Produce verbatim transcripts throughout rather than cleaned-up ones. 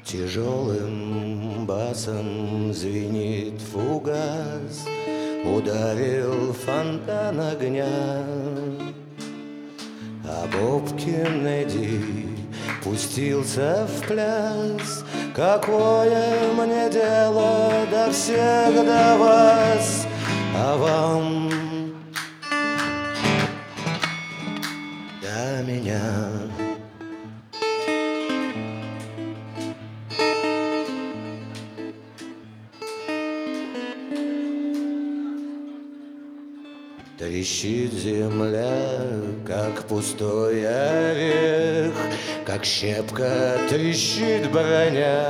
Тяжелым басом звенит фугас, ударил фонтан огня. А Боб Кеннеди пустился в пляс. Какое мне дело до всех, до вас, а вам до меня? Трещит земля, как пустой орех, как щепка трещит броня.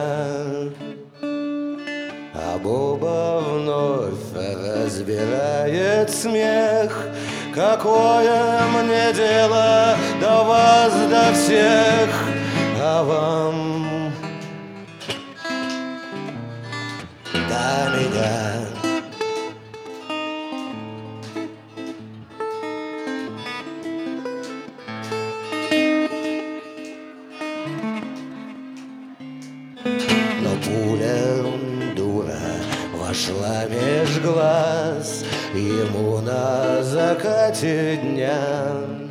А Боба вновь разбирает смех. Какое мне дело до вас, до всех, а вам до меня? Но пуля дура вошла меж глаз ему на закате дня.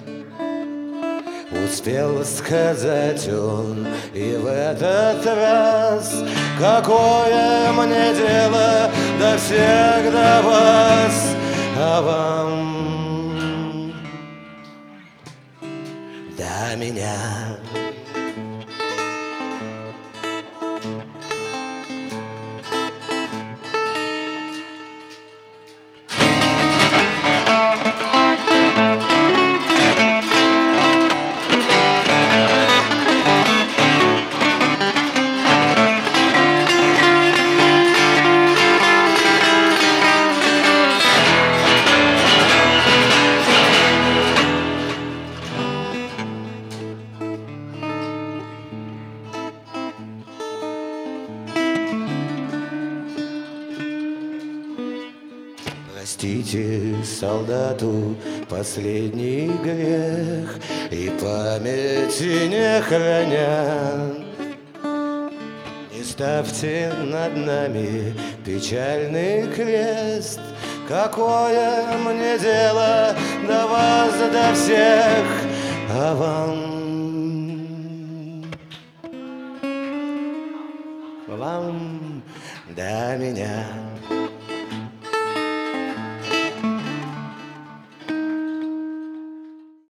Успел сказать он и в этот раз: какое мне дело до всех, до вас, а вам до меня? Простите солдату последний грех и памяти не храня. Не ставьте над нами печальный крест. Какое мне дело до вас, до всех, а вам, вам до меня?